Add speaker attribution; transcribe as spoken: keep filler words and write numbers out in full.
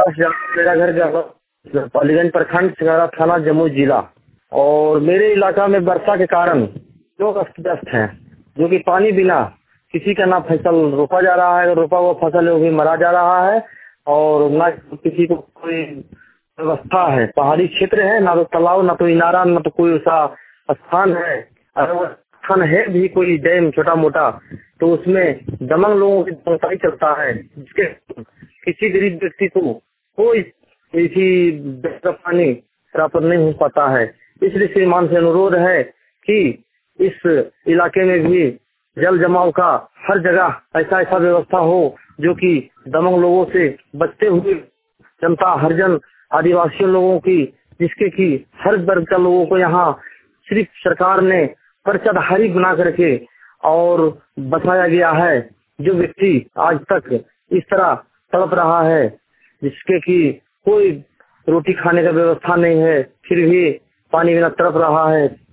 Speaker 1: मेरा घर गया पालीगंज प्रखंड सिंघाड़ा थाना जमुई जिला। और मेरे इलाका में वर्षा के कारण लोग अस्त व्यस्त हैं, जो कि पानी बिना किसी का ना फसल रोपा जा रहा है, रोपा हुआ फसल वो भी मरा जा रहा है और ना किसी को कोई व्यवस्था है। पहाड़ी क्षेत्र है, ना तो तालाब, ना तो इनारा, ना तो कोई ऐसा स्थान है। अगर वो स्थान है भी कोई डैम छोटा मोटा, तो उसमें दमंग लोगों की पहुंचाई चलता है, जिसके किसी गरीब व्यक्ति को कोई इसी पानी प्राप्त नहीं हो पाता है। इसलिए श्रीमान से अनुरोध है कि इस इलाके में भी जल जमाव का हर जगह ऐसा ऐसा व्यवस्था हो जो कि दमंग लोगों से बचते हुए जनता, हरिजन, आदिवासियों लोगों की, जिसके की हर वर्ग का लोगों को यहाँ सिर्फ सरकार ने पर्चाधारी बना करके और बसाया गया है। जो व्यक्ति आज तक इस तरह तड़प रहा है, जिसके की कोई रोटी खाने का व्यवस्था नहीं है, फिर भी पानी बिना तड़प रहा है,